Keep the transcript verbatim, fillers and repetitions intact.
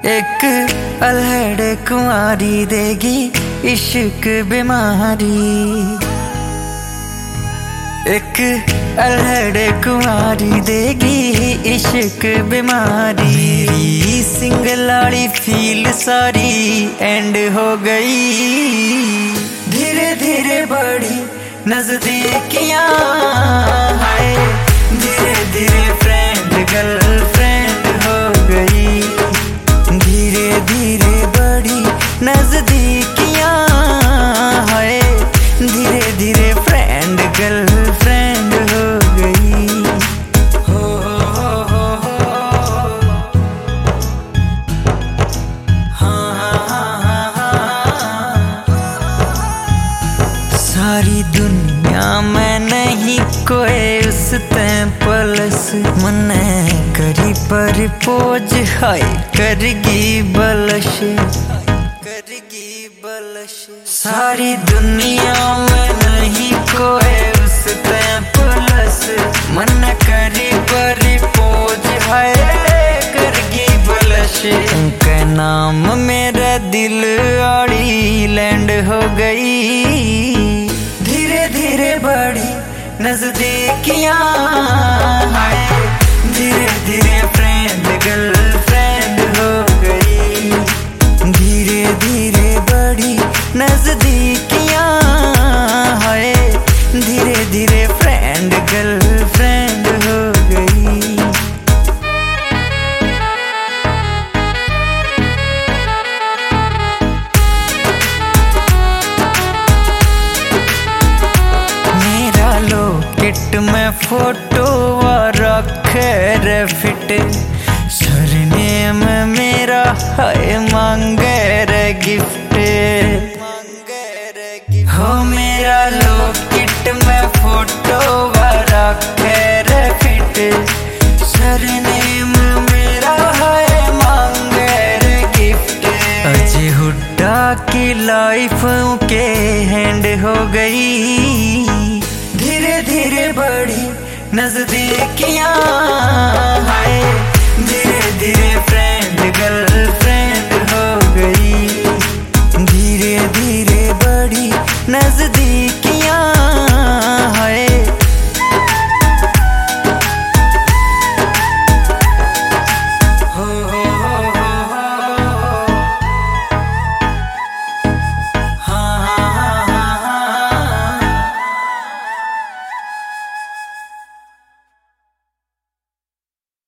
एक अल्हड़ कुंवारी देगी इश्क बीमारी। एक अल्हड़ कुंवारी देगी इश्क बीमारी। मेरी सिंगलाड़ी फील सारी एंड हो गई। धीरे धीरे बढ़ी नजदीकियां है, धीरे धीरे फ्रेंड गर्लफ्रेंड हो गई। धीरे धीरे बढ़ी नजदीकियां है, धीरे धीरे फ्रेंड गर्लफ्रेंड हो गई। हो हो हो हो हाँ हाँ हाँ हाँ। सारी दुनिया में नहीं कोई उस तैं पलस, मने करी पर पोज हाय करगी बलश, करगी बलश। सारी दुनिया में नहीं कोई उस तैं पलस, मन करी पर पोज हाय करगी बलश। उनका नाम मेरा दिल आड़ी लैंड हो गई। धीरे धीरे बढ़ी नजदीकियां है, धीरे धीरे फ्रेंड गर्लफ्रेंड हो गई। धीरे धीरे बढ़ी नजदीकियां है, धीरे धीरे फ्रेंड गर्लफ्रेंड हो गई। मेरा लोकेट में फोटो रखे रे फिट, सरनेम मेरा है मांगे रे गिफ्ट। हो मेरा लोकेट में फोटो रखे रे फिट, सरनेम मेरा है मांगे रे गिफ्ट। अजय हुड्डा की लाइफ के हैंड हो गई। धीरे धीरे बढ़ी नजदीकियां